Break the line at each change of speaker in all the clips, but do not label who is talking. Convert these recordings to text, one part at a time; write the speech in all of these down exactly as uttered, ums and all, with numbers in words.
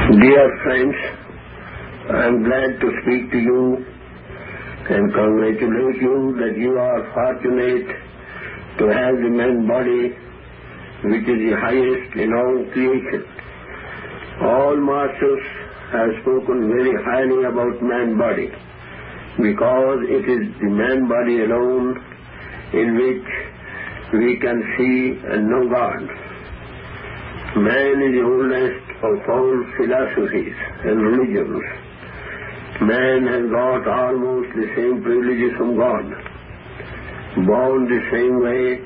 Dear friends, I am glad to speak to you and congratulate you that you are fortunate to have the man body which is the highest in all creation. All masters have spoken very highly about man body because it is the man body alone in which we can see and know God. Man is the oldest of all philosophies and religions. Man has got almost the same privileges from God, born the same way,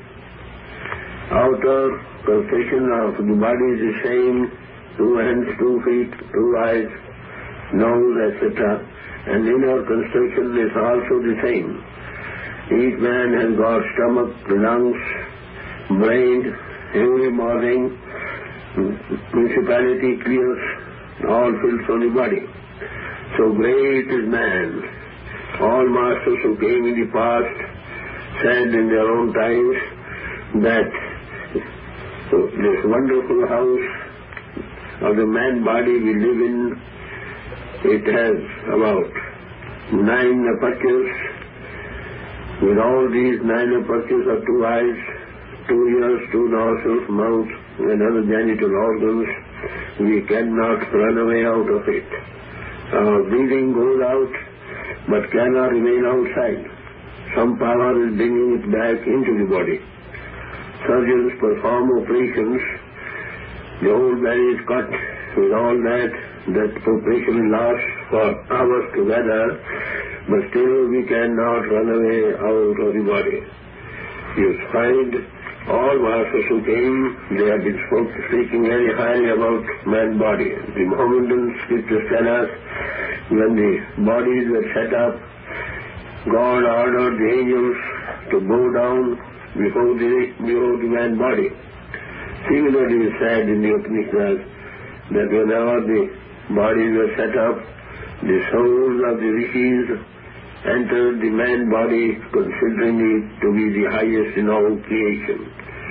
outer construction of the body is the same, two hands, two feet, two eyes, nose, et cetera, and inner construction is also the same. Each man has got stomach, lungs, brain, every morning, municipality clears all filth on the body. So great is man. All masters who came in the past said in their own times that this wonderful house of the man body we live in, it has about nine apertures. With all these nine apertures are two eyes, two ears, two nostrils, mouth, and other genital organs. We cannot run away out of it. Our breathing goes out, but cannot remain outside. Some power is bringing it back into the body. Surgeons perform operations. The whole body is cut. With all that, that operation lasts for hours together, but still we cannot run away out of the body. You find all masters who came, they have been speaking very highly about man body. The Mohammedan scriptures tell us when the bodies were set up, God ordered the angels to bow down before the, before the man body. Similarly, it is said in the Upanishads that whenever the bodies were set up, the souls of the rishis entered the man body, considering it to be the highest in all creation.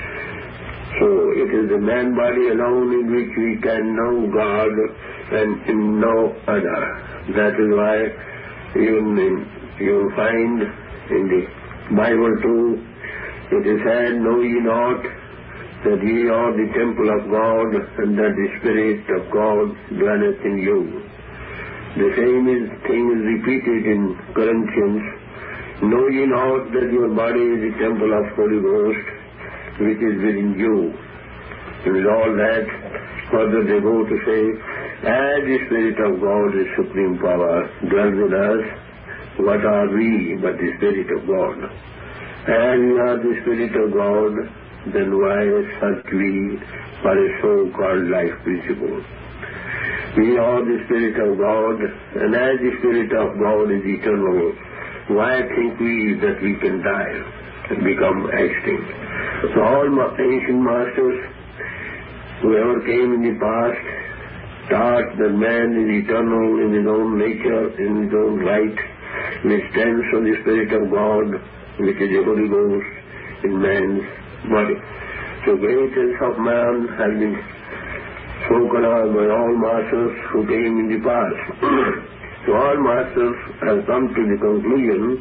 So it is the man body alone in which we can know God and in no other. That is why even in, you will find in the Bible too, it is said, know ye not that ye are the temple of God and that the Spirit of God dwelleth in you. The same is, thing is repeated in Corinthians. Know ye not that your body is the temple of Holy Ghost, which is within you. And with all that, further they go to say, as the Spirit of God is supreme power, dwells in us, what are we but the Spirit of God? As we are the Spirit of God, then why search we for a so-called life principle? We are the Spirit of God, and as the Spirit of God is eternal, why think we that we can die and become extinct? So all ancient masters, whoever came in the past, taught that man is eternal in his own nature, in his own right, which stems from the Spirit of God, which is the Holy Ghost in man's body. So greatness of man has been spoken of by all masters who came in the past. So all masters have come to the conclusion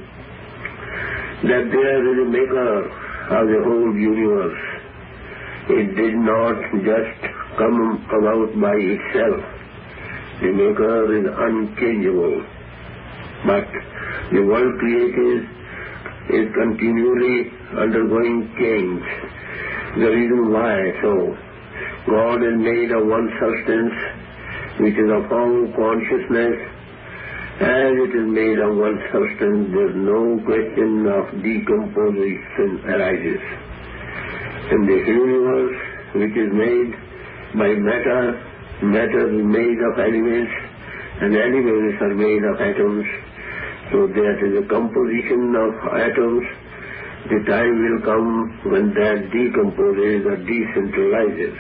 that there is a maker of the whole universe. It did not just come about by itself. The maker is unchangeable. But the world created is continually undergoing change. The reason why so, God is made of one substance, which is of all consciousness. As it is made of one substance, there is no question of decomposition arises. In the universe, which is made by matter, matter is made of elements, and elements are made of atoms. So there is a composition of atoms. The time will come when that decomposes or decentralizes.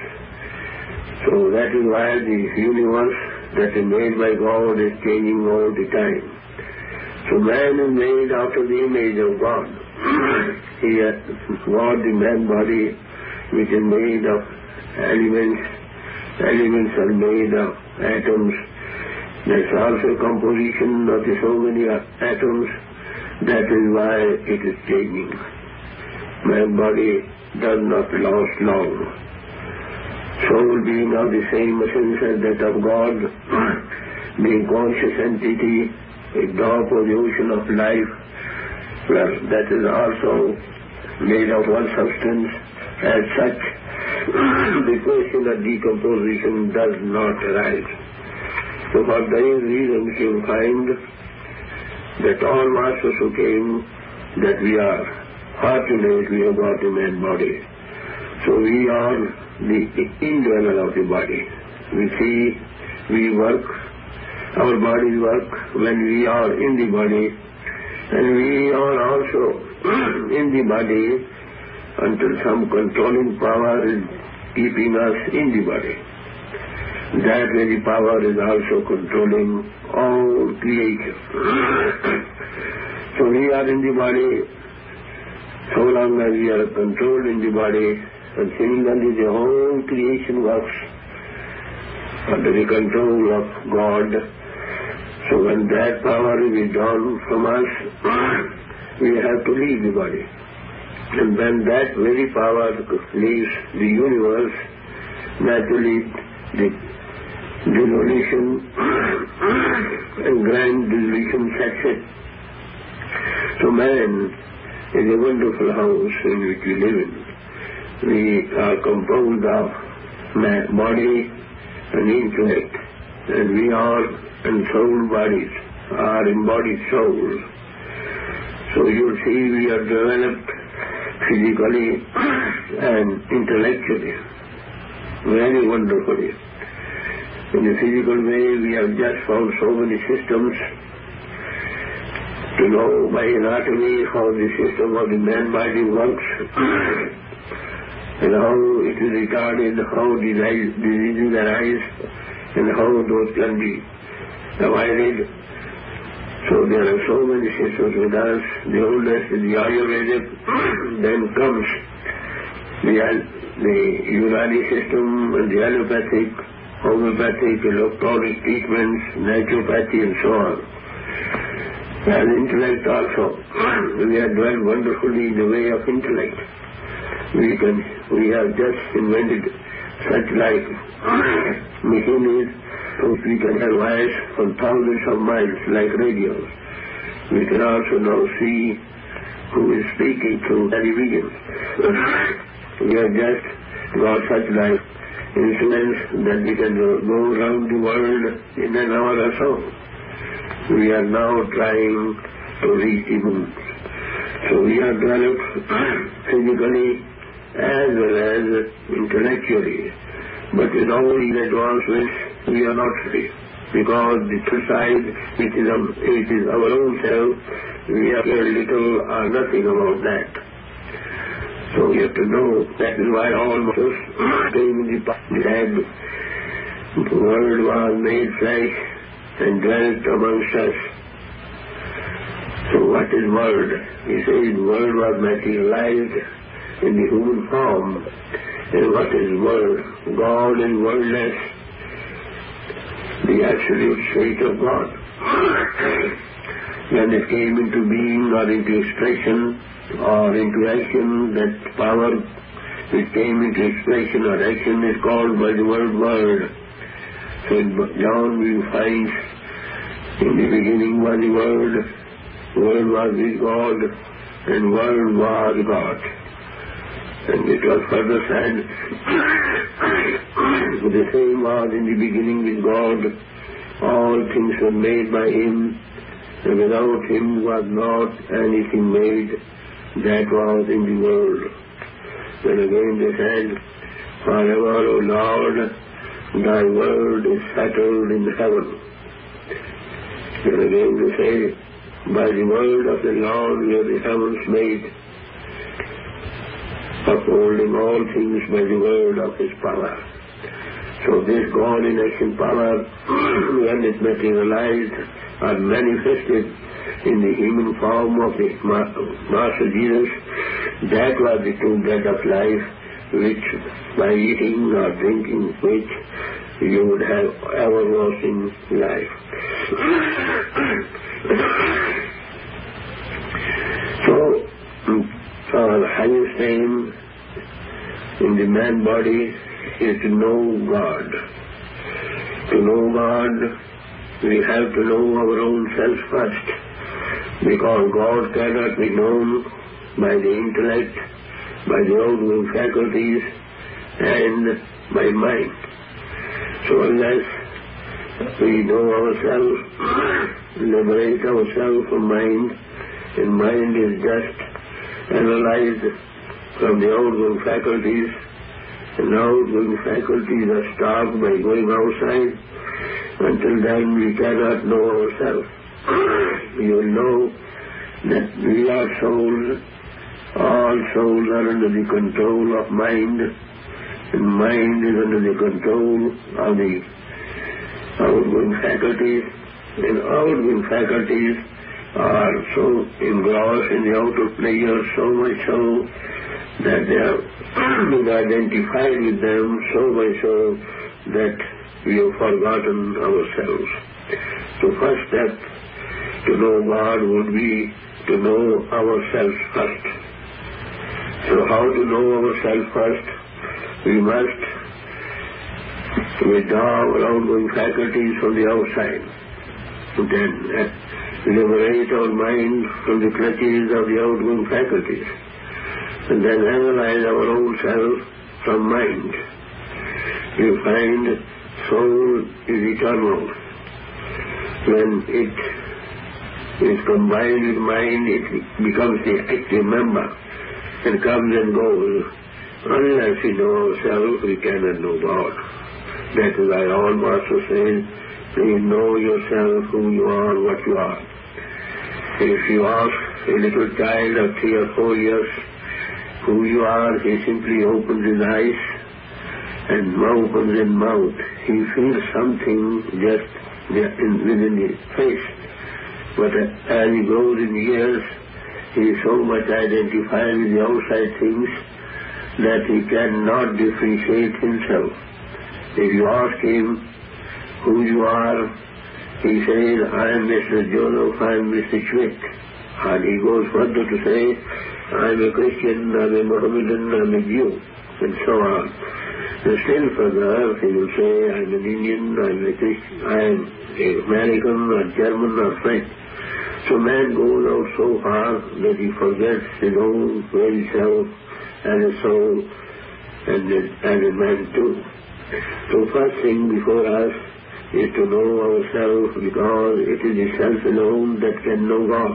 So that is why the universe that is made by God is changing all the time. So man is made after the image of God. He has got the man body which is made of elements elements are made of atoms. There's also composition of the so many atoms. That is why it is changing. My body does not last long. Soul being of the same essence as that of God, being conscious entity, a drop of the ocean of life, well, that is also made of one substance. As such, the question of decomposition does not arise. So for these reasons you will find that all masters who came, that we are fortunate we have got a man body. So we are the indweller of the body. We see, we work, our bodies work when we are in the body, and we are also in the body until some controlling power is keeping us in the body. That very power is also controlling all creation. So we are in the body, so long as we are controlled in the body, and similarly the whole creation works under the control of God. So when that power is withdrawn from us, we have to leave the body. And when that very power leaves the universe, naturally the dissolution and grand dissolution sets in. So man is a wonderful house in which we live in. We are composed of man, body and intellect, and we are ensouled bodies, are embodied souls. So you see we are developed physically and intellectually, very wonderfully. In the physical way, we have just found so many systems to know by anatomy how the system of the man body works and how it is retarded, how diseases arise, and how those can be avoided. So there are so many systems with us. The oldest is the Ayurvedic, then comes the, the Unani system and the allopathic, homeopathic, electronic treatments, naturopathy and so on. And intellect also. We are dwelt wonderfully in the way of intellect. We can, we have just invented such like machineries which we can have wires from thousands of miles like radios. We can also now see who is speaking through television. We have just got such like instruments that we can go around the world in an hour or so. We are now trying to reach the moon. So we are developed physically as well as intellectually. But with all these advancements, we are not free. Because the true side, which is, um, which is our own self, we have very little or nothing about that. So we have to know that is why all masters came in the past. The world was made flesh and dwelt amongst us. So what is world? He says world was materialized in the human form. And what is world? God is worldless, the absolute state of God. When it came into being or into expression or into action, that power which came into expression or action is called by the word world. So in John we find in the beginning was the Word, the Word was with God, and Word was God. And it was further said, the same was in the beginning with God, all things were made by Him, and without Him was not anything made that was in the world. Then again they said, forever, O Lord, Thy word is settled in heaven. Then again they say, by the word of the Lord were the heavens made, upholding all things by the word of His power. So this God in action power, when it materialized or manifested in the human form of the Master Jesus, that was the true bread of life, which by eating or drinking which you would have everlasting life. So, our highest aim in the man body is to know God. To know God, we have to know our own self first, because God cannot be known by the intellect, by the outgoing faculties, and by mind. So unless we know ourselves, liberate ourselves from mind, and mind is just analyzed from the outgoing faculties, and outgoing faculties are stopped by going outside. Until then we cannot know ourselves. You will know that we are souls. All souls are under the control of mind, and mind is under the control of the outgoing faculties, and outgoing faculties are so engrossed in the outer pleasure, so much so that they are being identified with them, so much so that we have forgotten ourselves. So first step to know God would be to know ourselves first. So how to know ourselves first? We must withdraw our outgoing faculties from the outside. Then uh, liberate our mind from the clutches of the outgoing faculties. And then analyze our own self from mind. You find soul is eternal. When it is combined with mind, it becomes the active member and comes and goes. Unless we know ourselves, we cannot know God. That is why all masters say, please know yourself, who you are, what you are. If you ask a little child of three or four years who you are, he simply opens his eyes and opens his mouth. He feels something just within his face. But as he grows in years, he is so much identified with the outside things that he cannot differentiate himself. If you ask him who you are, he says, I am Mister Joseph, I am Mister Schmidt. And he goes further to say, I am a Christian, I am a Mohammedan, I am a Jew, and so on. And still further, he will say, I am an Indian, I am a Christian, I am an American, or German, or French. So man goes out so far that he forgets his own very self as a soul and as a man too. So first thing before us is to know ourselves, because it is the self alone that can know God.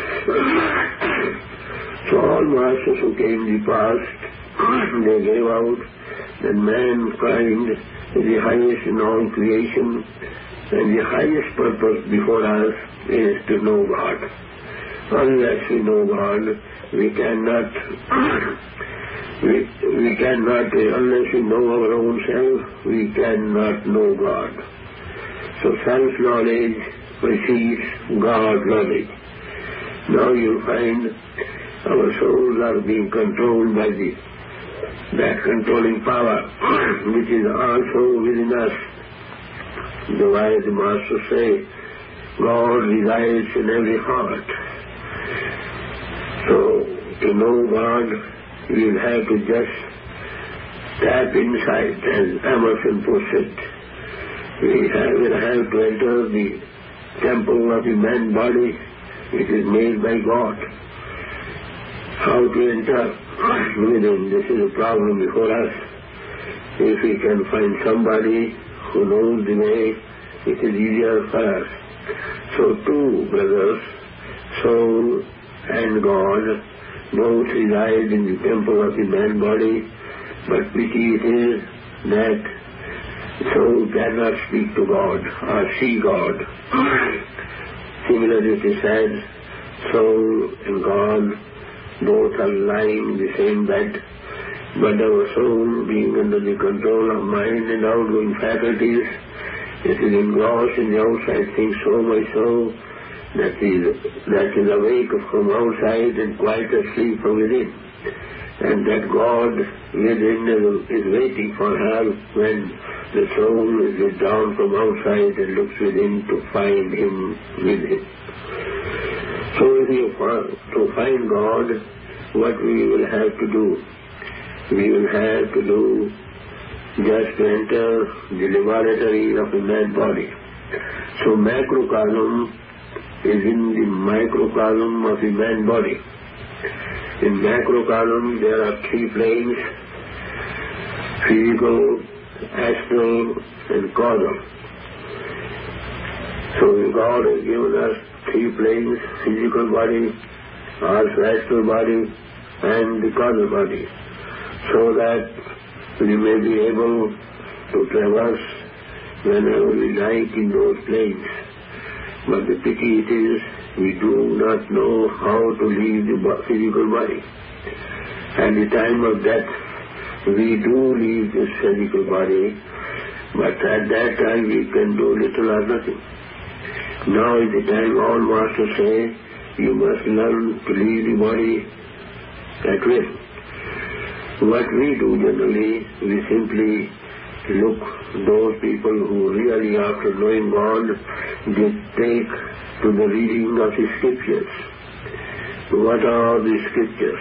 So all masters who came in the past, they gave out that mankind is the highest in all creation, and the highest purpose before us is to know God. Unless we know God, we cannot, we, we cannot, unless we know our own self, we cannot know God. So self-knowledge precedes God knowledge. Now you find our souls are being controlled by the, that controlling power, which is also within us. The way the Masters say, God resides in every heart. So, to know God, we will have to just tap inside, as Emerson puts it. We have, will have to enter the temple of the man body, which is made by God. How to enter within? This is a problem before us. If we can find somebody who knows the way, it is easier for us. So two brothers, soul and God, both reside in the temple of the man body, but pity it is that soul cannot speak to God or see God. Similarly, it is said, soul and God both are lying in the same bed, but our soul, being under the control of mind and outgoing faculties, it is engrossed in the outside things so much so that is, that is awake from outside and quite asleep from within. and that God within is waiting for her when the soul is withdrawn from outside and looks within to find Him within. So if you want to find God, what we will have to do? We will have to do just to enter the laboratory of a man body. So macrocosm is in the microcosm of a man body. In macrocosm there are three planes: physical, astral, and causal. So God has given us three planes: physical body, also astral body, and the causal body, so that we may be able to traverse whenever we like in those planes. But the pity it is, we do not know how to leave the physical body. At the time of death, we do leave this physical body, but at that time we can do little or nothing. Now is the time all masters say, you must learn to leave the body at will. What we do generally, we simply look those people who really, after knowing God, they take to the reading of the scriptures. What are the scriptures?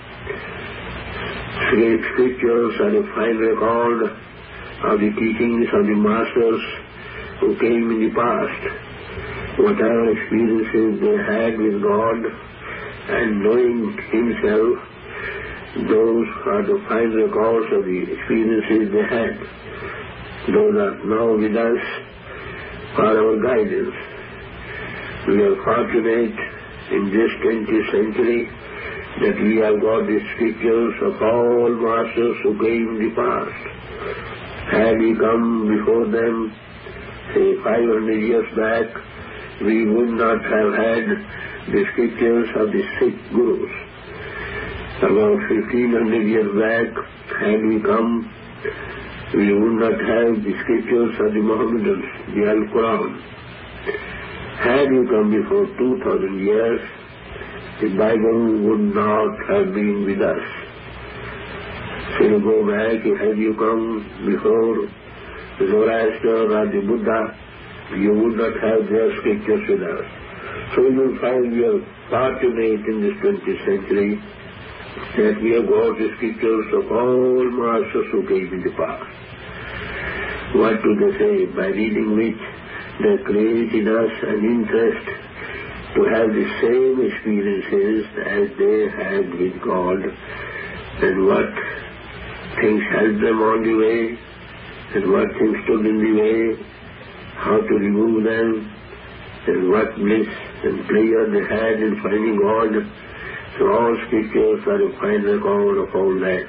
Scriptures are a fine record of the teachings of the masters who came in the past. Whatever experiences they had with God and knowing Himself, those are the fine records of the experiences they had. Those are now with us for our guidance. We are fortunate in this twentieth century that we have got the scriptures of all masters who came in the past. Had we come before them, say five hundred years back, we would not have had the scriptures of the Sikh Gurus. About fifteen hundred years back, had we come, we would not have the scriptures of the Mohammedans, the Al-Quran. Had you come before two thousand years, the Bible would not have been with us. So you go back, had you come before Zoroaster or the Buddha, you would not have their scriptures with us. So you will find we are fortunate in this twentieth century that we have got the scriptures of all masters who came in the past. What do they say? By reading which they create in us an interest to have the same experiences as they had with God, and what things helped them on the way, and what things stood in the way, how to remove them, and what bliss and pleasure they had in finding God. So all scriptures are a fine record of all that.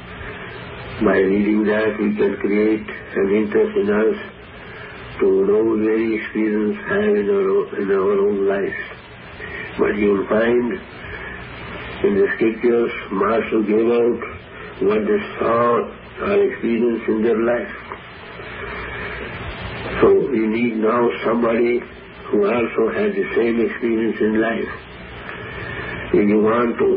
By reading that, we can create an interest in us to know very experience have in our, in our own lives. But you will find in the scriptures, Master gave out what they saw or experienced in their life. So we need now somebody who also has the same experience in life. If you want to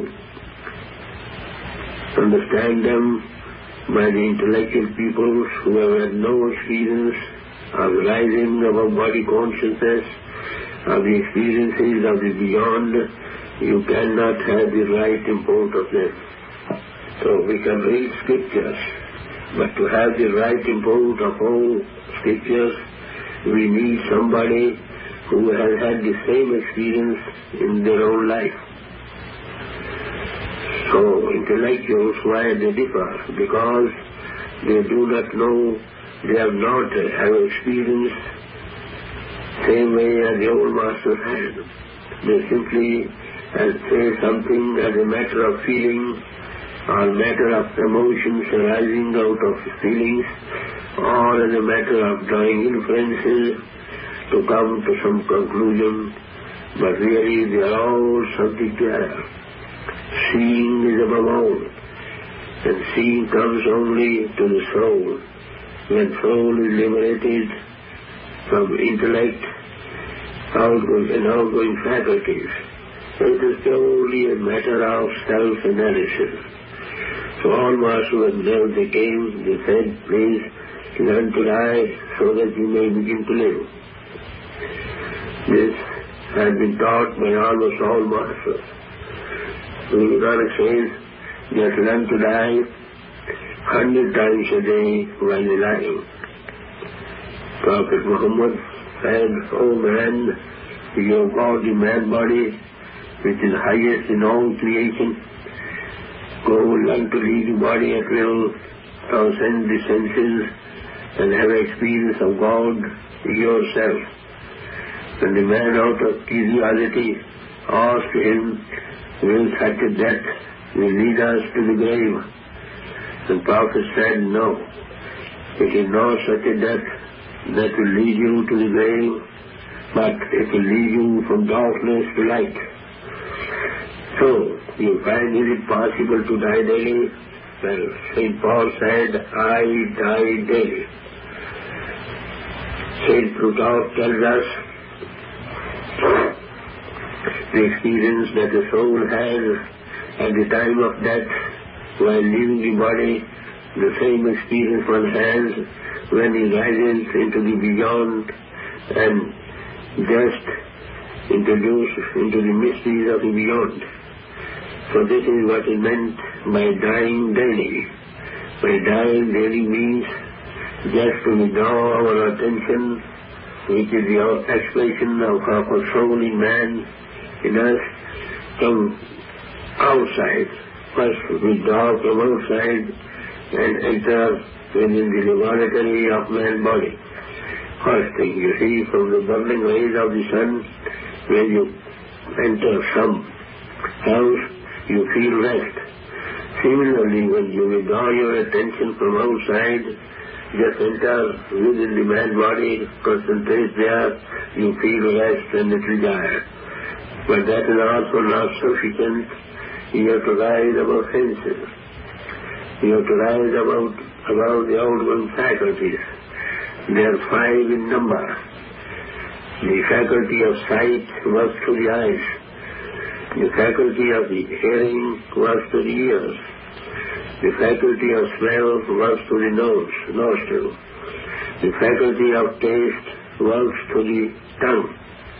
understand them by the intellectual people who have had no experience of rising above body consciousness, of the experiences of the beyond, you cannot have the right import of them. So we can read scriptures, but to have the right import of all scriptures, we need somebody who has had the same experience in their own life. So intellectuals, why they differ? Because they do not know, they have not have experienced same way as the old masters had. They simply as say something as a matter of feeling or matter of emotions arising out of feelings, or as a matter of drawing inferences to come to some conclusion, but really they are all something together. Seeing is above all, and seeing comes only to the soul. When soul is liberated from intellect, outgoing and outgoing faculties, it is only a matter of self-analysis. So all masters, when they came, they said, please learn to die so that you may begin to live. This has been taught by almost all masters. Guru Nanak says, just learn to die hundred times a day while alive. Prophet Muhammad said, O man, you have got the man body, which is highest in all creation. Go learn to leave the body at will, transcend the senses, and have experience of God yourself. And the man out of curiosity asked him, will such a death will lead us to the grave? And Prophet said, no, it is not such a death that will lead you to the grave, but it will lead you from darkness to light. So, you find, is it possible to die daily? Well, Saint Paul said, I die daily. Saint Plutarch tells us the experience that the soul has at the time of death while leaving the body, the same experience one has when he rises into the beyond and just introduced into the mysteries of the beyond. So this is what is meant by dying daily. By dying daily means just to withdraw our attention, which is the expression of our soul in man, in us, from outside. First withdraw from outside and enter within the laboratory of man's body. First thing, you see, from the burning rays of the sun, when you enter some house, you feel rest. Similarly, when you withdraw your attention from outside, just enter within the man's body, concentrate there, you feel rest and little desire. But that is also not sufficient. You have to rise above senses. You have to rise above, above the outgoing faculties. They are five in number. The faculty of sight works through the eyes. The faculty of the hearing works through the ears. The faculty of smell works through the nose, nostril. The faculty of taste works through the tongue.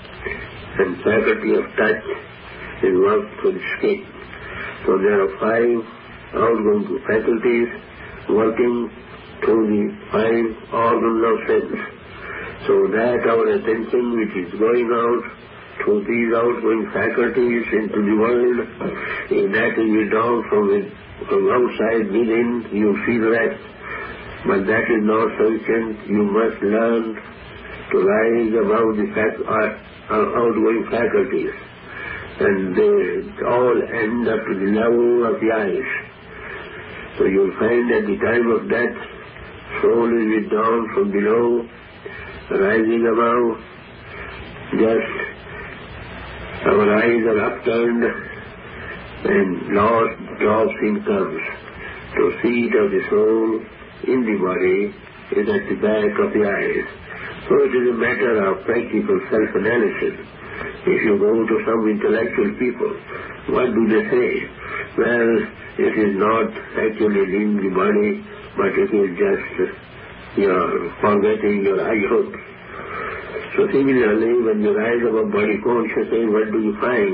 And faculty of touch is works through the skin. So there are five outgoing faculties working through the five organs of sense. So that our attention which is going out through these outgoing faculties into the world, if that is withdrawn from, it, from outside within, you feel rest. But that is not sufficient. You must learn to rise above the fac- uh, uh, outgoing faculties. And they all end up to the level of the eyes. So you'll find at the time of death, soul is withdrawn from below, rising above, just our eyes are upturned, and lost drops in comes. So seat of the soul in the body is at the back of the eyes. So it is a matter of practical self-analysis. If you go to some intellectual people, what do they say? Well, it is not actually in the body, but it is just your forgetting your eye hope. So similarly, when you rise above body consciousness, what do you find?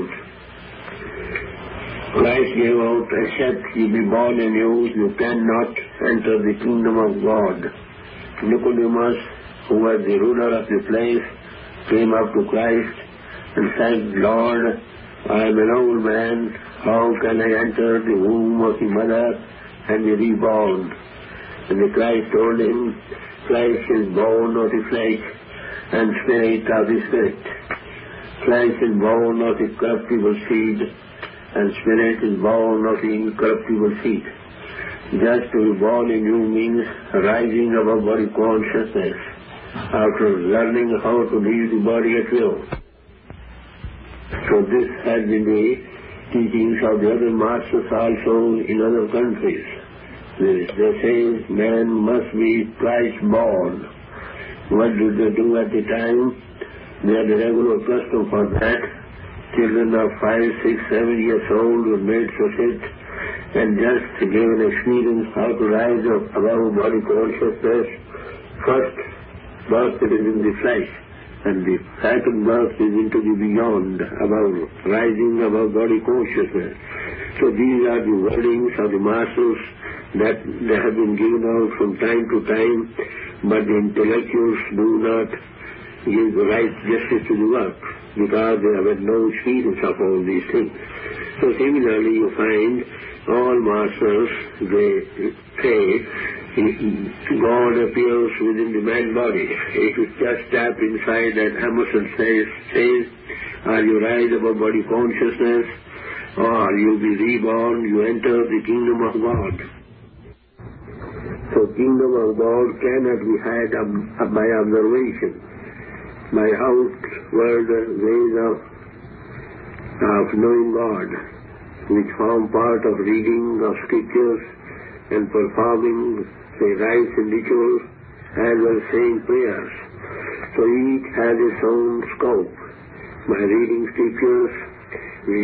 Christ gave out, except you be born anew, you cannot enter the kingdom of God. Nicodemus, who was the ruler of the place, came up to Christ and said, Lord, I am an old man, how can I enter the womb of the mother and be reborn? And the Christ told him, flesh is born of the flesh, and spirit of the spirit. Flesh is born of the corruptible seed, and spirit is born of the incorruptible seed. Just to be born anew means rising above body consciousness, after learning how to leave the body at will. So this has been the teachings of the other masters also in other countries. They, they say man must be twice born. What do they do at the time? They had a regular custom for that. Children of five, six, seven years old were made to sit and just gave an experience how to rise up above body consciousness. First birth it is in the flesh, and the second birth is into the beyond, above, rising above body consciousness. So these are the wordings of the masters that they have been given out from time to time, but the intellectuals do not give the right justice to the work, because they have had no experience of all these things. So similarly you find all masters, they say, God appears within the man body. If you just tap inside, and Emerson says, says, are you rise above body consciousness, or you'll be reborn, you enter the kingdom of God. So kingdom of God cannot be had up by observation, by outward ways of, of knowing God, which form part of reading of scriptures and performing, say, rites and rituals, as well as saying prayers. So each has its own scope. By reading scriptures, we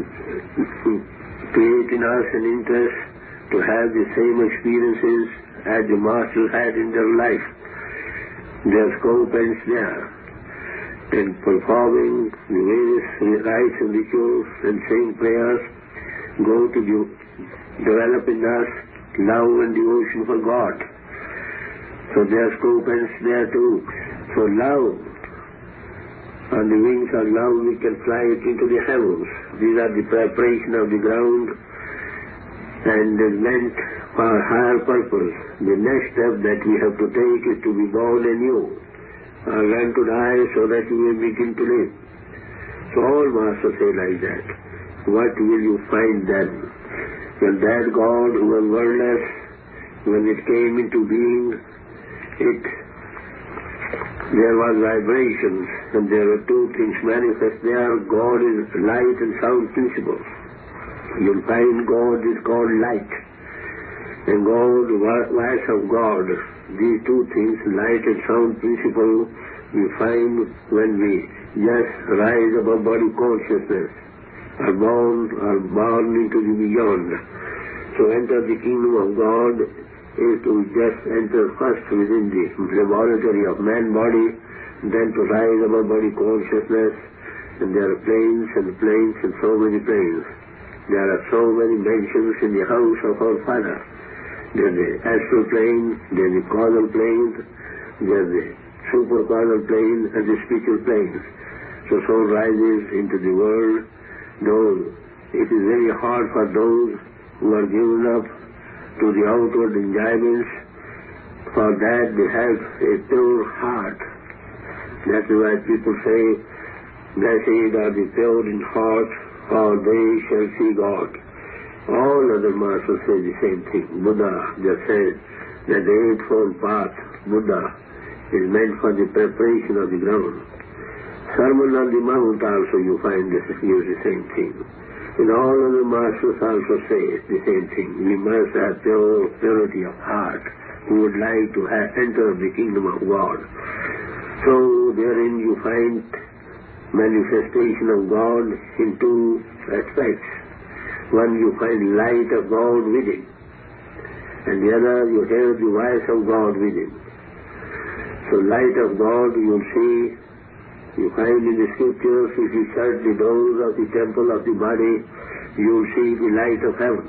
create in us an interest to have the same experiences as the masters had in their life. Their scope ends there. And performing the various rites and rituals and saying prayers go to develop in us love and devotion for God. So their scope ends there too. So love, on the wings of love we can fly it into the heavens. These are the preparation of the ground, and is meant for higher purpose. The next step that we have to take is to be born anew, or learn to die so that we may begin to live. So all masters say like that. What will you find then? When that God who was wordless, when it came into being, it there was vibrations, and there were two things manifest there. God is light and sound principle. You'll find God is called light, and God, voice of God. These two things, light and sound principle, we find when we just rise above body consciousness, are born, are born into the beyond. So enter the kingdom of God is to just enter first within the laboratory of man body, then to rise above body consciousness, and there are planes and planes and so many planes. There are so many mansions in the house of our Father. There's the astral plane, there's the causal plane, there's the super-causal plane, and the spiritual plane. So soul rises into the world. Though it is very hard for those who are given up to the outward enjoyments, for that they have a pure heart. That's why people say, blessed are the pure in heart, for they shall see God. All other masters say the same thing. Buddha just said that the Eightfold Path, Buddha, is meant for the preparation of the ground. Sermon on the Mount also you find this use the same thing. And all other masters also say the same thing. We must have pure purity of heart who would like to have, enter the kingdom of God. So therein you find manifestation of God in two aspects. One, you find light of God within, and the other, you hear the voice of God within. So light of God you'll see, you find in the scriptures, if you shut the doors of the temple of the body, you'll see the light of heaven.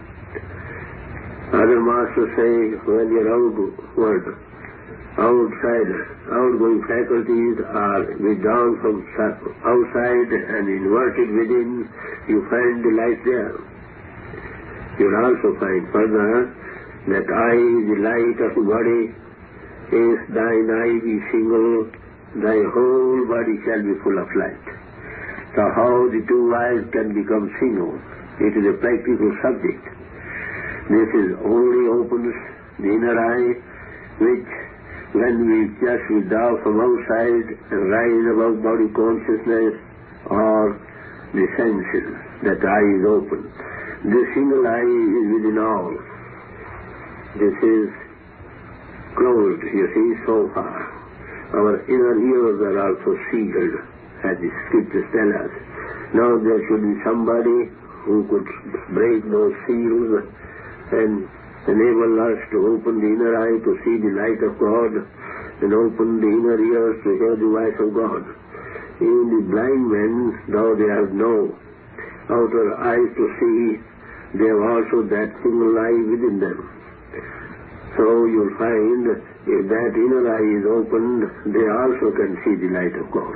Other masters say, when you're outward, outside, outgoing faculties are withdrawn from outside and inverted within, you find the light there. You'll also find further that I, the light of the body, is thine eye be single, thy whole body shall be full of light. So how the two eyes can become single? It is a practical subject. This is only opens the inner eye, which when we just withdraw from outside and rise above body consciousness or the senses, that eye is open. This single eye is within all. This is closed, you see, so far. Our inner ears are also sealed, as the scriptures tell us. Now there should be somebody who could break those seals and enable us to open the inner eye to see the light of God and open the inner ears to hear the voice of God. Even the blind men, though they have no outer eyes to see, they have also that single eye within them. So you'll find if that inner eye is opened, they also can see the light of God.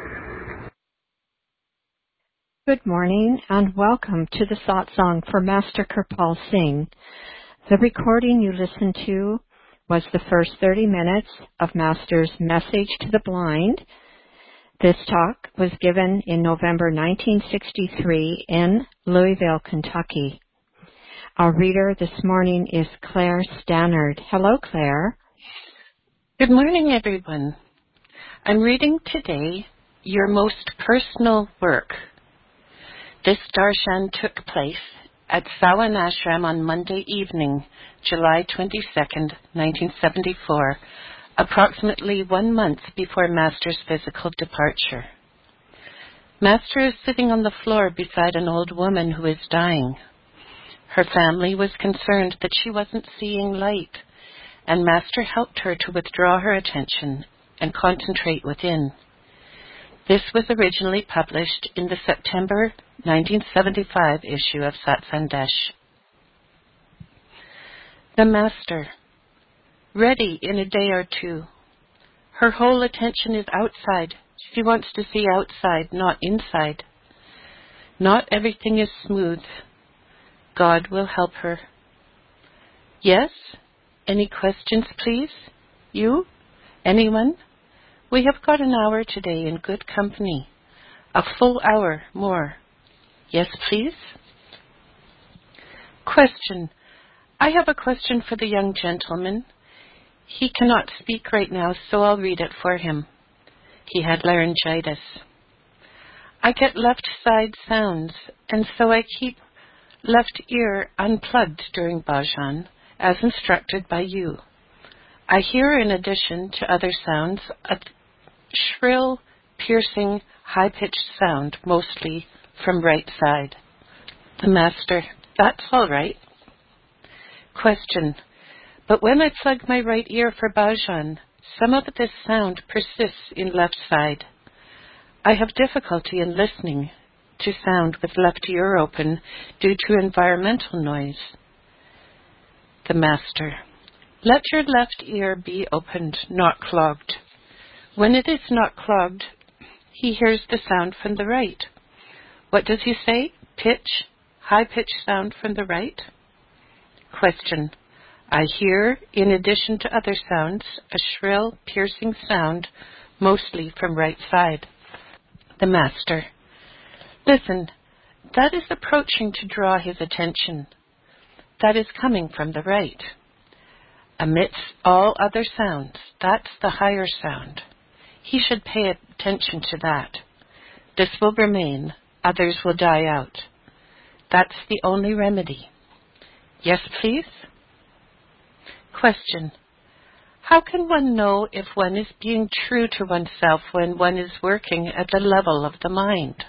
Good morning and welcome to the Satsang for Master Kirpal Singh. The recording you listened to was the first thirty minutes of Master's Message to the Blind. This talk was given in November nineteen sixty-three in Louisville, Kentucky. Our reader this morning is Claire Stannard. Hello, Claire.
Good morning, everyone. I'm reading today Your Most Personal Work. This darshan took place at Sawan Ashram on Monday evening, July twenty-second, nineteen seventy-four, approximately one month before Master's physical departure. Master is sitting on the floor beside an old woman who is dying. Her family was concerned that she wasn't seeing light, and Master helped her to withdraw her attention and concentrate within. This was originally published in the September nineteen seventy-five issue of Sat Sandesh. The Master, ready in a day or two. Her whole attention is outside. She wants to see outside, not inside. Not everything is smooth. God will help her. Yes? Any questions, please? You? Anyone? We have got an hour today in good company. A full hour more. Yes, please? Question. I have a question for the young gentleman. He cannot speak right now, so I'll read it for him. He had laryngitis. I get left side sounds, and so I keep left ear unplugged during bhajan, as instructed by you. I hear, in addition to other sounds, a shrill, piercing, high-pitched sound, mostly from right side. The Master, that's all right. Question. But when I plug my right ear for bhajan, some of this sound persists in left side. I have difficulty in listening to sound with left ear open due to environmental noise. The Master. Let your left ear be opened, not clogged. When it is not clogged, he hears the sound from the right. What does he say? Pitch, high-pitched sound from the right? Question. I hear, in addition to other sounds, a shrill, piercing sound, mostly from right side. The Master. Listen, that is approaching to draw his attention. That is coming from the right. Amidst all other sounds, that's the higher sound. He should pay attention to that. This will remain, others will die out. That's the only remedy. Yes, please? Question. How can one know if one is being true to oneself when one is working at the level of the mind?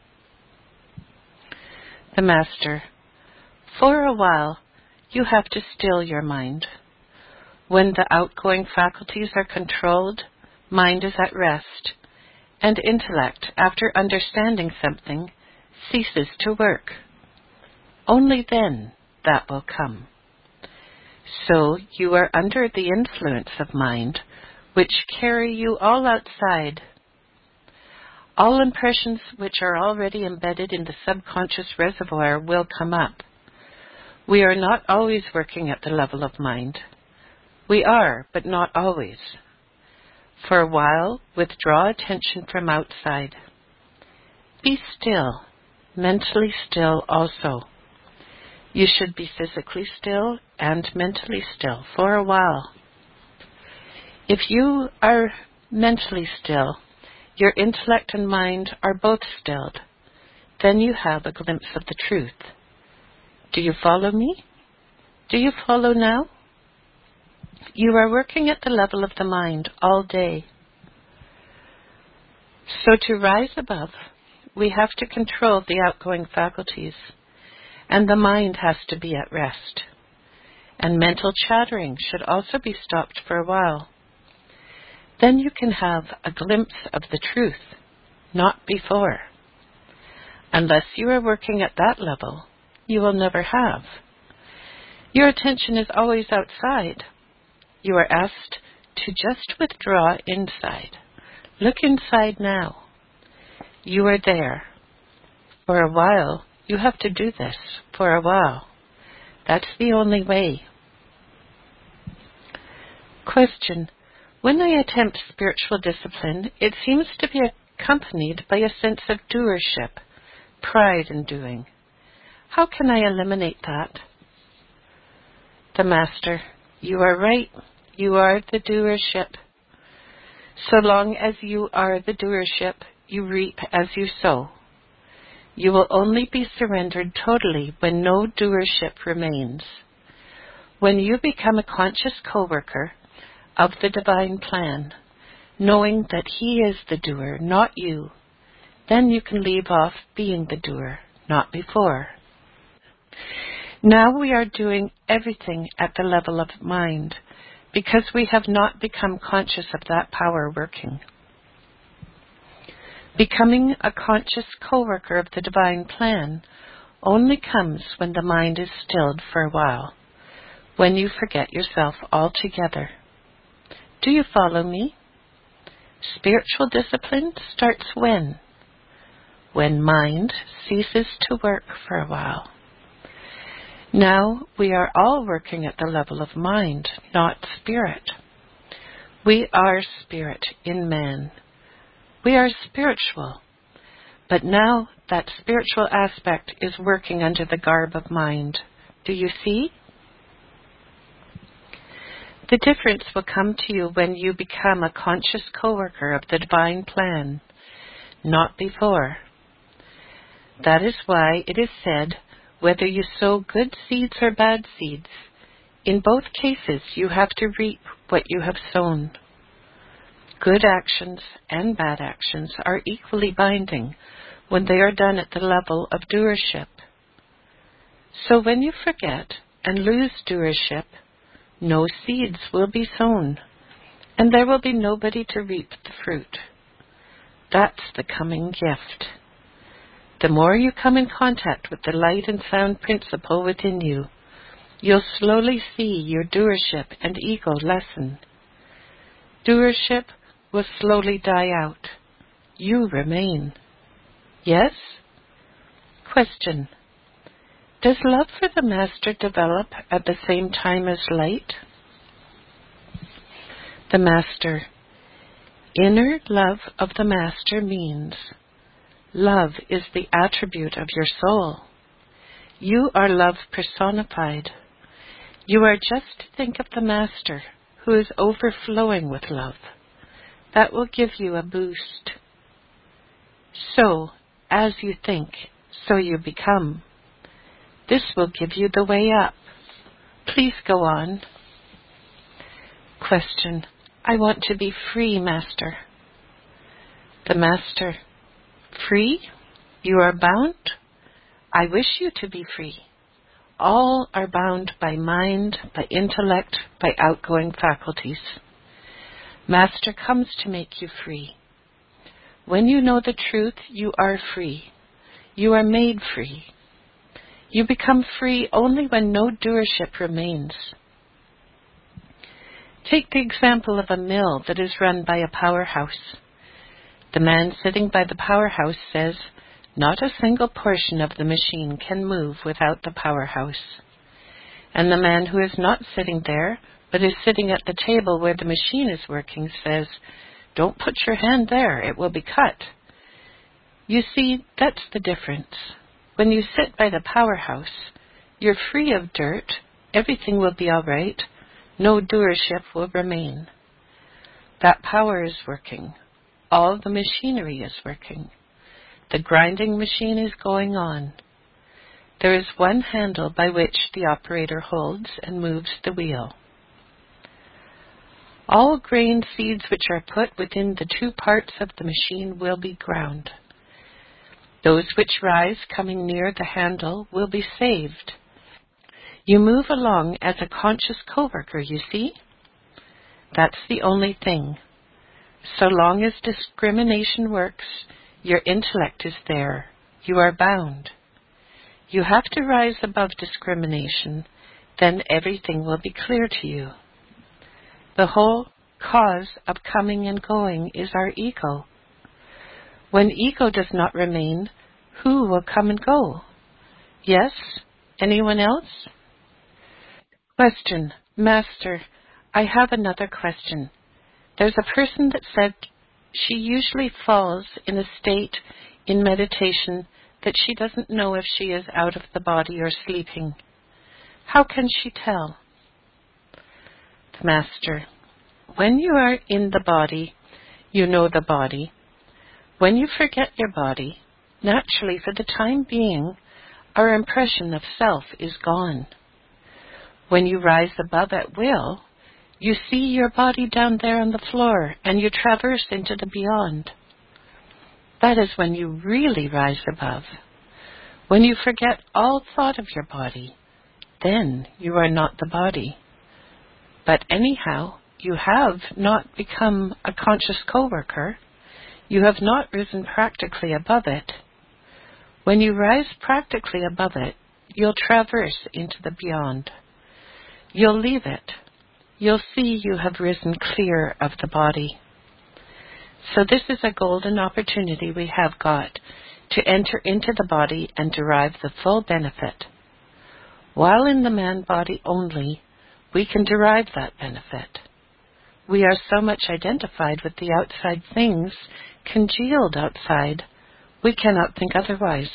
The Master. For a while, you have to still your mind. When the outgoing faculties are controlled, mind is at rest, and intellect, after understanding something, ceases to work. Only then that will come. So you are under the influence of mind, which carry you all outside. All impressions which are already embedded in the subconscious reservoir will come up. We are not always working at the level of mind. We are, but not always. For a while, withdraw attention from outside. Be still, mentally still also. You should be physically still and mentally still for a while. If you are mentally still, your intellect and mind are both stilled. Then you have a glimpse of the truth. Do you follow me? Do you follow now? You are working at the level of the mind all day. So to rise above, we have to control the outgoing faculties. and the mind has to be at rest. And mental chattering should also be stopped for a while. Then you can have a glimpse of the truth, not before. Unless you are working at that level, you will never have. Your attention is always outside. You are asked to just withdraw inside. Look inside now. You are there. For a while, you have to do this. For a while. That's the only way. Question. When I attempt spiritual discipline, it seems to be accompanied by a sense of doership, pride in doing. How can I eliminate that? The Master. You are right. You are the doership. So long as you are the doership, you reap as you sow. You will only be surrendered totally when no doership remains. When you become a conscious co-worker of the divine plan, knowing that He is the doer, not you, then you can leave off being the doer, not before. Now we are doing everything at the level of mind, because we have not become conscious of that power working. Becoming a conscious co-worker of the divine plan only comes when the mind is stilled for a while, when you forget yourself altogether. Do you follow me? Spiritual discipline starts when? When mind ceases to work for a while. Now we are all working at the level of mind, not spirit. We are spirit in man. We are spiritual, but now that spiritual aspect is working under the garb of mind. Do you see? The difference will come to you when you become a conscious co-worker of the divine plan, not before. That is why it is said, whether you sow good seeds or bad seeds, in both cases you have to reap what you have sown. Good actions and bad actions are equally binding when they are done at the level of doership. So when you forget and lose doership, no seeds will be sown, and there will be nobody to reap the fruit. That's the coming gift. The more you come in contact with the light and sound principle within you, you'll slowly see your doership and ego lessen. Doership will slowly die out. You remain. Yes? Question. Does love for the Master develop at the same time as light? The Master. Inner love of the Master means love is the attribute of your soul. You are love personified. You are just to think of the Master, who is overflowing with love. That will give you a boost. So, as you think, so you become. This will give you the way up. Please go on. Question. I want to be free, Master. The Master. Free? You are bound? I wish you to be free. All are bound by mind, by intellect, by outgoing faculties. Master comes to make you free. When you know the truth, you are free. You are made free. You become free only when no doership remains. Take the example of a mill that is run by a powerhouse. The man sitting by the powerhouse says, not a single portion of the machine can move without the powerhouse. And the man who is not sitting there, but is sitting at the table where the machine is working, says, don't put your hand there, it will be cut. You see, that's the difference. When you sit by the powerhouse, you're free of dirt, everything will be all right, no doership will remain. That power is working. All the machinery is working. The grinding machine is going on. There is one handle by which the operator holds and moves the wheel. All grain seeds which are put within the two parts of the machine will be ground. Those which rise coming near the handle will be saved. You move along as a conscious co-worker, you see? That's the only thing. So long as discrimination works, your intellect is there. You are bound. You have to rise above discrimination, then everything will be clear to you. The whole cause of coming and going is our ego. When ego does not remain, who will come and go? Yes? Anyone else? Question. Master, I have another question. There's a person that said she usually falls in a state in meditation that she doesn't know if she is out of the body or sleeping. How can she tell? The Master. When you are in the body, you know the body. When you forget your body, naturally for the time being, our impression of self is gone. When you rise above at will, you see your body down there on the floor and you traverse into the beyond. That is when you really rise above. When you forget all thought of your body, then you are not the body. But anyhow, you have not become a conscious co-worker. You have not risen practically above it. When you rise practically above it, you'll traverse into the beyond. You'll leave it. You'll see you have risen clear of the body. So this is a golden opportunity we have got to enter into the body and derive the full benefit. While in the man body only, we can derive that benefit. We are so much identified with the outside things, congealed outside, we cannot think otherwise.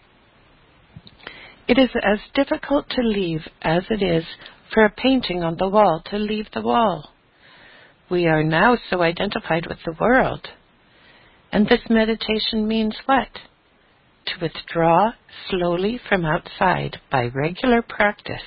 It is as difficult to leave as it is for a painting on the wall to leave the wall. We are now so identified with the world. And this meditation means what? To withdraw slowly from outside by regular practice.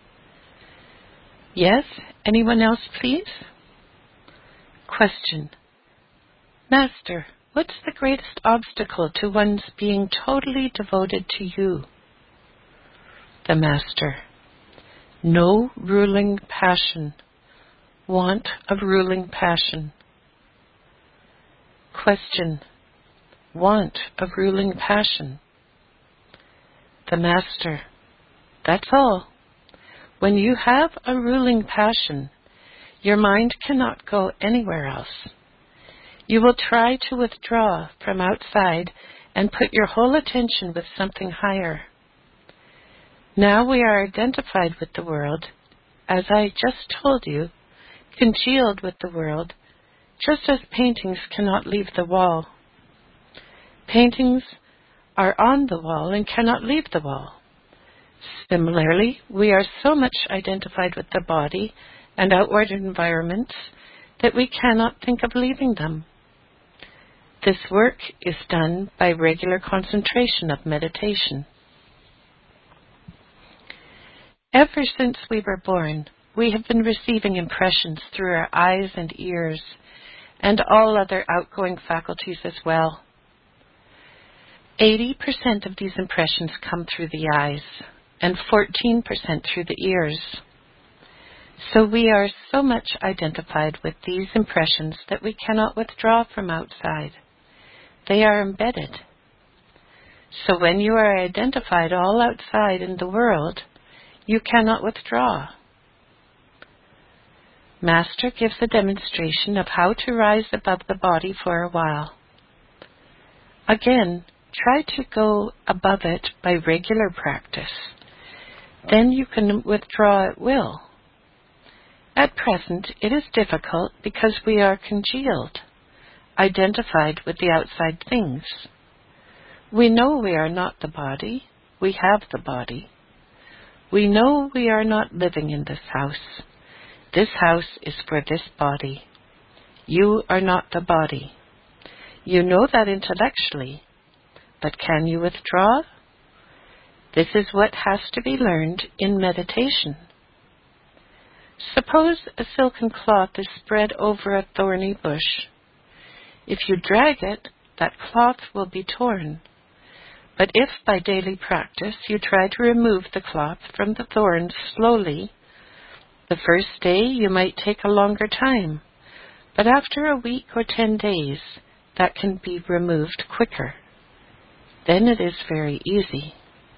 Yes? Anyone else, please? Question. Master, what's the greatest obstacle to one's being totally devoted to you? The Master. No ruling passion. Want of ruling passion. Question. Want of ruling passion. The Master. That's all. When you have a ruling passion, your mind cannot go anywhere else. You will try to withdraw from outside and put your whole attention with something higher. Now we are identified with the world, as I just told you, congealed with the world, just as paintings cannot leave the wall. Paintings are on the wall and cannot leave the wall. Similarly, we are so much identified with the body and outward environments that we cannot think of leaving them. This work is done by regular concentration of meditation. Ever since we were born, we have been receiving impressions through our eyes and ears, and all other outgoing faculties as well. eighty percent of these impressions come through the eyes, and fourteen percent through the ears. So we are so much identified with these impressions that we cannot withdraw from outside. They are embedded. So when you are identified all outside in the world, you cannot withdraw. Master gives a demonstration of how to rise above the body for a while. Again, try to go above it by regular practice. Then you can withdraw at will. At present, it is difficult because we are congealed, identified with the outside things. We know we are not the body. We have the body. We know we are not living in this house. This house is for this body. You are not the body. You know that intellectually, but can you withdraw? This is what has to be learned in meditation. Suppose a silken cloth is spread over a thorny bush. If you drag it, that cloth will be torn. But if by daily practice you try to remove the cloth from the thorns slowly, the first day you might take a longer time, but after a week or ten days, that can be removed quicker. Then it is very easy.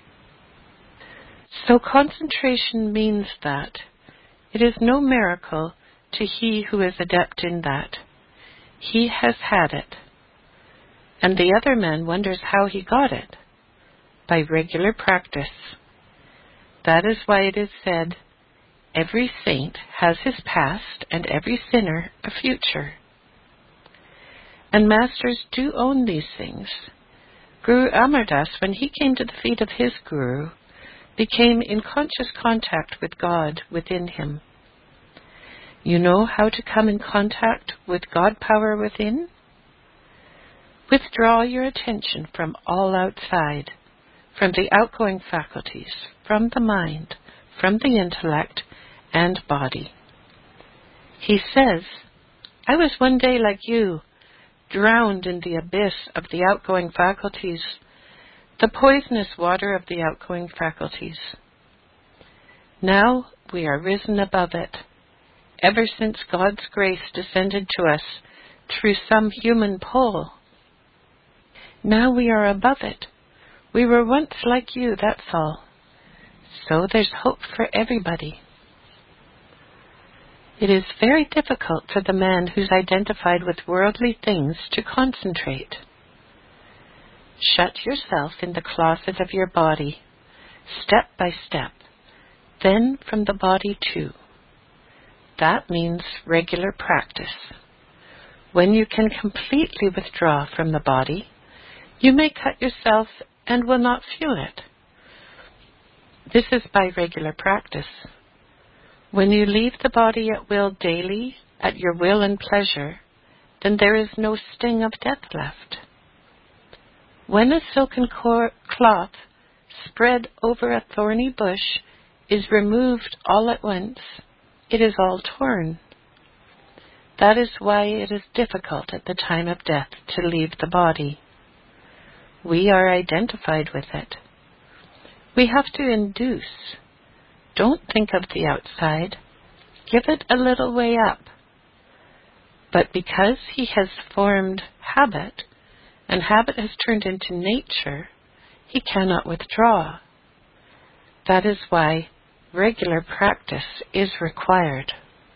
So concentration means that it is no miracle to he who is adept in that. He has had it. And the other man wonders how he got it. By regular practice. That is why it is said, every saint has his past and every sinner a future. And masters do own these things. Guru Amar Das, when he came to the feet of his guru, became in conscious contact with God within him. You know how to come in contact with God power within? Withdraw your attention from all outside, from the outgoing faculties, from the mind, from the intellect and body. He says, I was one day like you, drowned in the abyss of the outgoing faculties, the poisonous water of the outgoing faculties. Now we are risen above it, ever since God's grace descended to us through some human pull. Now we are above it. We were once like you, that's all. So there's hope for everybody. It is very difficult for the man who's identified with worldly things to concentrate. Shut yourself in the closet of your body, step by step, then from the body too. That means regular practice. When you can completely withdraw from the body, you may cut yourself and will not feel it. This is by regular practice. When you leave the body at will daily, at your will and pleasure, then there is no sting of death left. When a silken cor- cloth spread over a thorny bush is removed all at once, it is all torn. That is why it is difficult at the time of death to leave the body. We are identified with it. We have to induce. Don't think of the outside. Give it a little way up. But because he has formed habit, and habit has turned into nature, he cannot withdraw. That is why regular practice is required.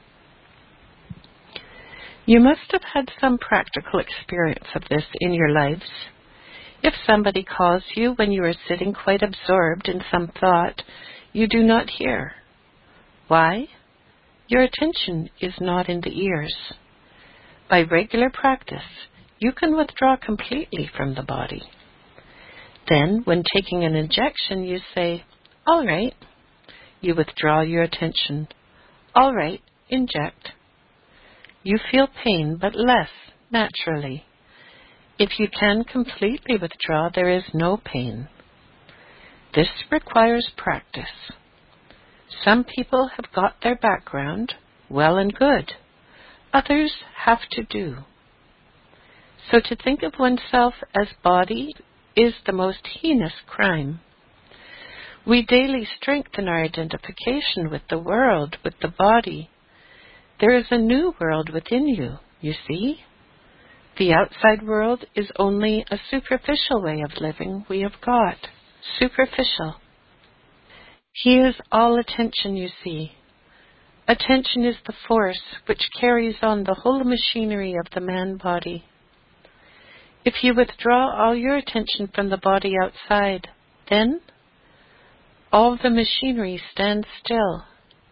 You must have had some practical experience of this in your lives. If somebody calls you when you are sitting quite absorbed in some thought, you do not hear. Why? Your attention is not in the ears. By regular practice, you can withdraw completely from the body. Then, when taking an injection, you say, all right. You withdraw your attention. All right, inject. You feel pain, but less, naturally. If you can completely withdraw, there is no pain. This requires practice. Some people have got their background, well and good. Others have to do. So to think of oneself as body is the most heinous crime. We daily strengthen our identification with the world, with the body. There is a new world within you, you see. The outside world is only a superficial way of living we have got. Superficial. He is all attention, you see. Attention is the force which carries on the whole machinery of the man body. If you withdraw all your attention from the body outside, then all the machinery stands still.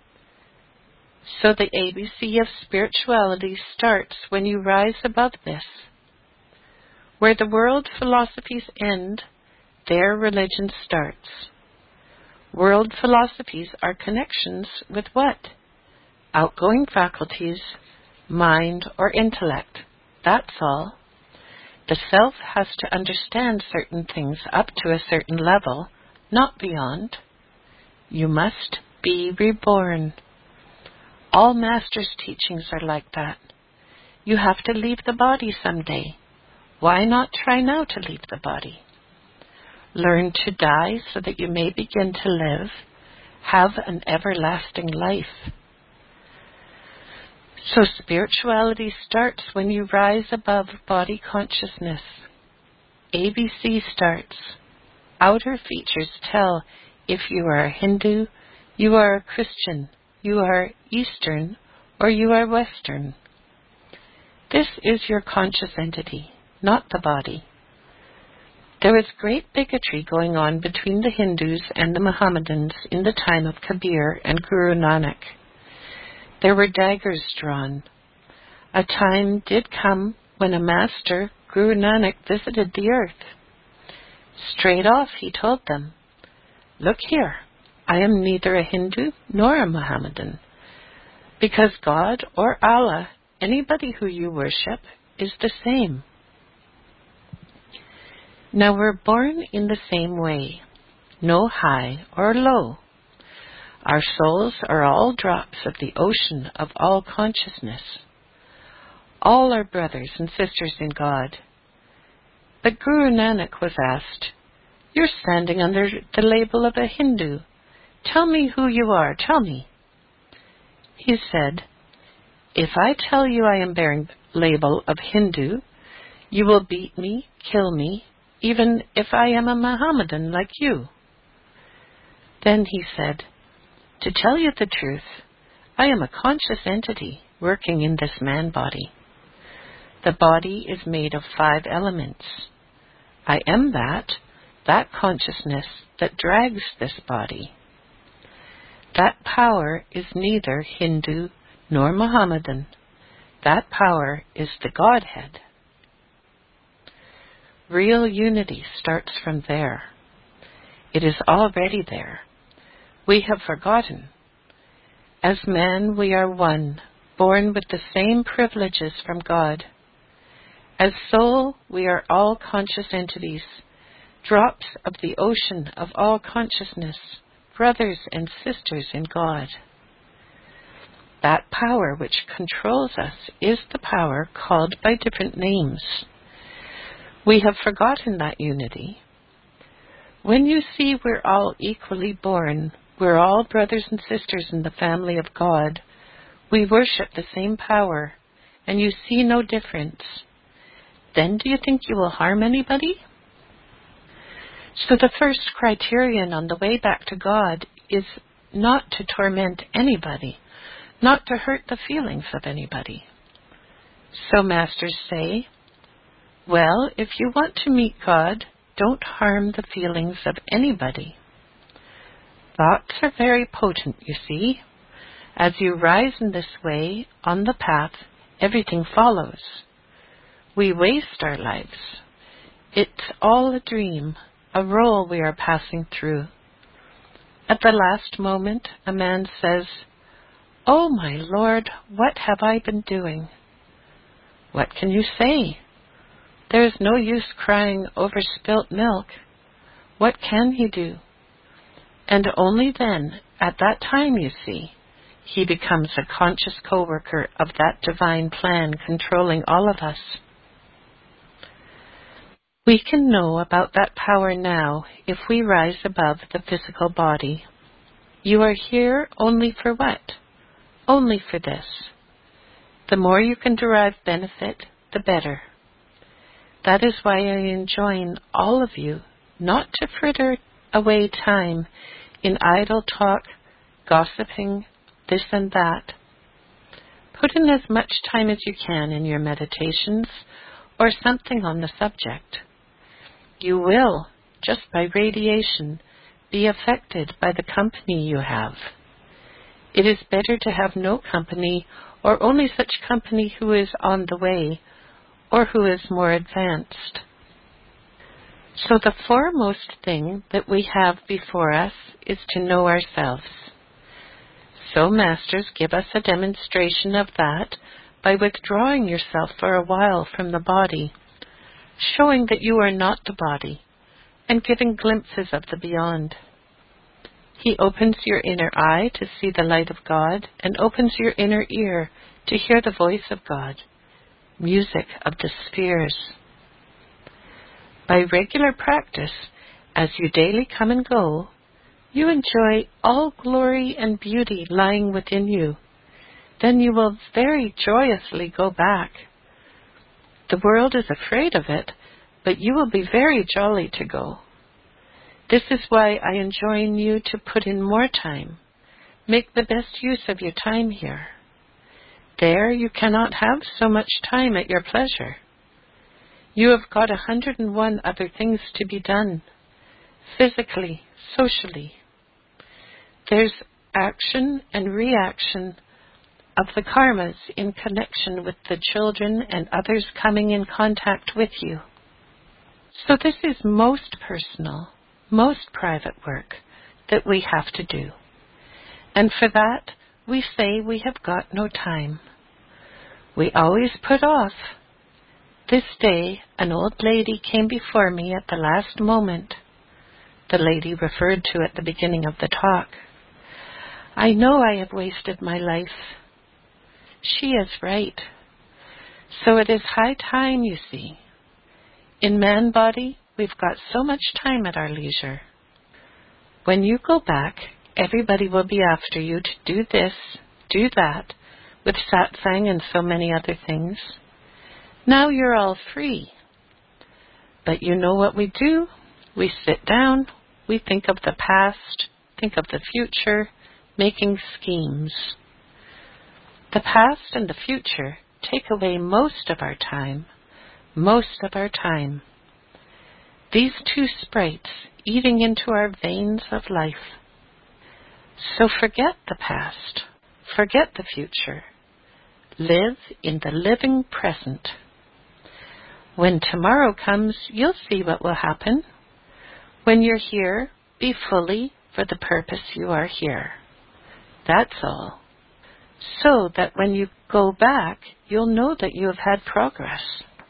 So the A B C of spirituality starts when you rise above this. Where the world philosophies end, there religion starts. World philosophies are connections with what? Outgoing faculties, mind or intellect. That's all. The self has to understand certain things up to a certain level, not beyond. You must be reborn. All masters' teachings are like that. You have to leave the body someday. Why not try now to leave the body? Learn to die so that you may begin to live, have an everlasting life. So spirituality starts when you rise above body consciousness. A B C starts. Outer features tell if you are a Hindu, you are a Christian, you are Eastern, or you are Western. This is your conscious entity, not the body. There was great bigotry going on between the Hindus and the Mohammedans in the time of Kabir and Guru Nanak. There were daggers drawn. A time did come when a master, Guru Nanak, visited the earth. Straight off he told them, "Look here, I am neither a Hindu nor a Mohammedan, because God or Allah, anybody who you worship, is the same." Now we're born in the same way, no high or low. Our souls are all drops of the ocean of all consciousness. All are brothers and sisters in God. But Guru Nanak was asked, "You're standing under the label of a Hindu. Tell me who you are, tell me." He said, "If I tell you I am bearing the label of Hindu, you will beat me, kill me, even if I am a Mohammedan like you." Then he said, "To tell you the truth, I am a conscious entity working in this man body. The body is made of five elements. I am that, that consciousness that drags this body. That power is neither Hindu nor Mohammedan. That power is the Godhead." Real unity starts from there. It is already there. We have forgotten. As men, we are one, born with the same privileges from God. As soul, we are all conscious entities, drops of the ocean of all consciousness, brothers and sisters in God. That power which controls us is the power called by different names. We have forgotten that unity. When you see we're all equally born, we're all brothers and sisters in the family of God, we worship the same power, and you see no difference, then do you think you will harm anybody? So the first criterion on the way back to God is not to torment anybody, not to hurt the feelings of anybody. So masters say, well, if you want to meet God, don't harm the feelings of anybody. Thoughts are very potent, you see. As you rise in this way, on the path, everything follows. We waste our lives. It's all a dream, a role we are passing through. At the last moment, a man says, "Oh, my Lord, what have I been doing?" What can you say? There is no use crying over spilt milk. What can he do? And only then, at that time, you see, he becomes a conscious co-worker of that divine plan controlling all of us. We can know about that power now if we rise above the physical body. You are here only for what? Only for this. The more you can derive benefit, the better. That is why I enjoin all of you not to fritter away time in idle talk, gossiping, this and that. Put in as much time as you can in your meditations or something on the subject. You will, just by radiation, be affected by the company you have. It is better to have no company or only such company who is on the way or who is more advanced. So the foremost thing that we have before us is to know ourselves. So masters give us a demonstration of that by withdrawing yourself for a while from the body, showing that you are not the body, and giving glimpses of the beyond. He opens your inner eye to see the light of God and opens your inner ear to hear the voice of God, music of the spheres. By regular practice, As you daily come and go, you enjoy all glory and beauty lying within you. Then you will very joyously go back. The world is afraid of it, but you will be very jolly to go. This is why I enjoin you to put in more time. Make the best use of your time here. There you cannot have so much time at your pleasure. You have got a hundred and one other things to be done, physically, socially. There's action and reaction of the karmas in connection with the children and others coming in contact with you. So this is most personal, most private work that we have to do. And for that, we say we have got no time. We always put off. This day, an old lady came before me at the last moment, the lady referred to at the beginning of the talk. I know I have wasted my life. She is right. So it is high time, you see. In man body, we've got so much time at our leisure. When you go back, everybody will be after you to do this, do that, with satsang and so many other things. Now you're all free. But you know what we do? We sit down, we think of the past, think of the future, making schemes. The past and the future take away most of our time, most of our time. These two sprites eating into our veins of life. So forget the past, forget the future. Live in the living present. When tomorrow comes, you'll see what will happen. When you're here, be fully for the purpose you are here. That's all. So that when you go back, you'll know that you have had progress.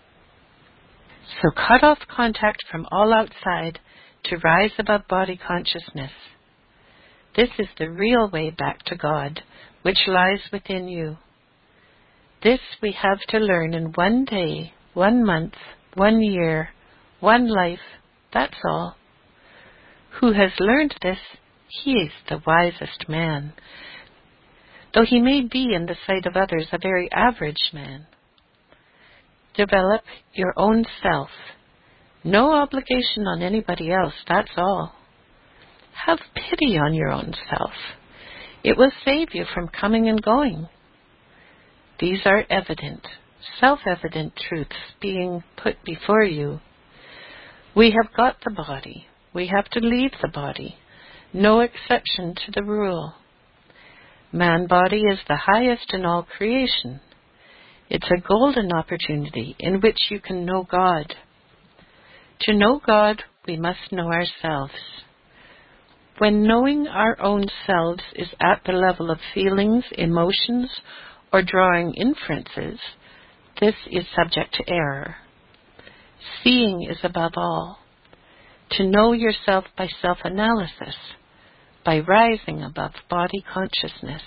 So cut off contact from all outside to rise above body consciousness. This is the real way back to God, which lies within you. This we have to learn in one day, one month, one year, one life, that's all. Who has learned this, he is the wisest man, though he may be in the sight of others a very average man. Develop your own self. No obligation on anybody else, that's all. Have pity on your own self. It will save you from coming and going. These are evident, self-evident truths being put before you. We have got the body. We have to leave the body. No exception to the rule. Man body is the highest in all creation. It's a golden opportunity in which you can know God. To know God, we must know ourselves. When knowing our own selves is at the level of feelings, emotions, or drawing inferences, this is subject to error. Seeing is above all. To know yourself by self-analysis, by rising above body consciousness.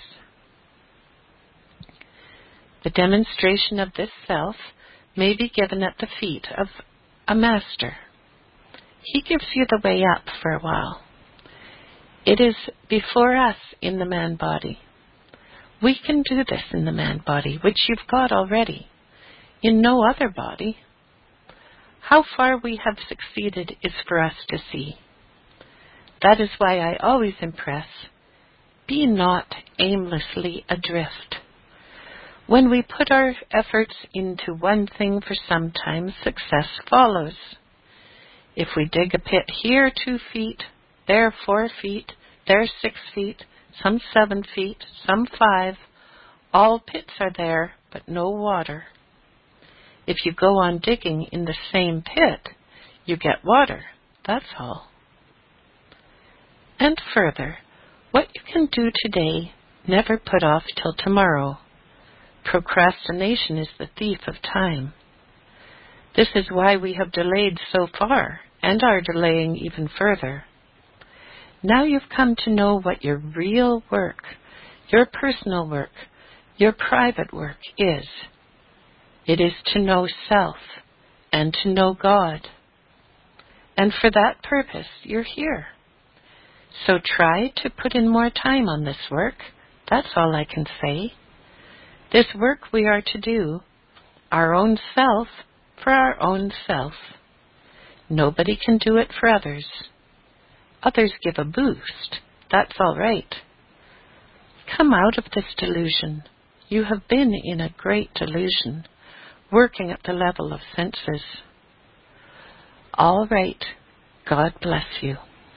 The demonstration of this self may be given at the feet of a master. He gives you the way up for a while. It is before us in the man body. We can do this in the man body, which you've got already, in no other body. How far we have succeeded is for us to see. That is why I always impress, be not aimlessly adrift. When we put our efforts into one thing for some time, success follows. If we dig a pit here two feet, there four feet, there six feet, some seven feet, some five, all pits are there, but no water. If you go on digging in the same pit, you get water, that's all. And further, what you can do today, never put off till tomorrow. Procrastination is the thief of time. This is why we have delayed so far, and are delaying even further. Now you've come to know what your real work, your personal work, your private work is. It is to know self and to know God. And for that purpose, you're here. So try to put in more time on this work. That's all I can say. This work we are to do, our own self for our own self. Nobody can do it for others. Others give a boost. That's all right. Come out of this delusion. You have been in a great delusion, working at the level of senses. All right. God bless you.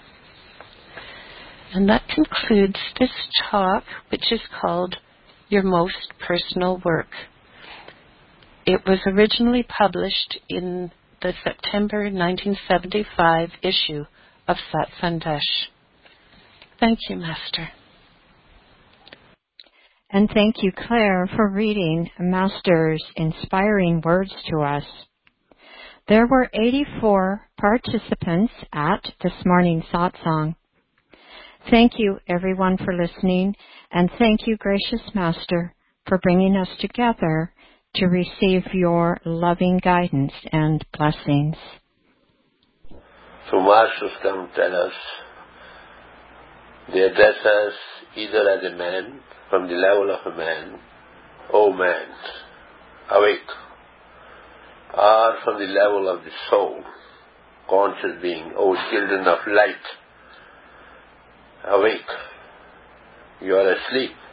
And that concludes this talk, which is called Your Most Personal Work. It was originally published in the September nineteen seventy-five issue of Sat Sandesh. Thank you, Master.
And thank you, Claire, for reading Master's inspiring words to us. There were eighty-four participants at this morning's satsang. Thank you, everyone, for listening, and thank you, gracious Master, for bringing us together to receive your loving guidance and blessings.
So Masters come tell us, they address us either as a man, from the level of a man, O man, awake, or from the level of the soul, conscious being, O children of light, awake. You are asleep.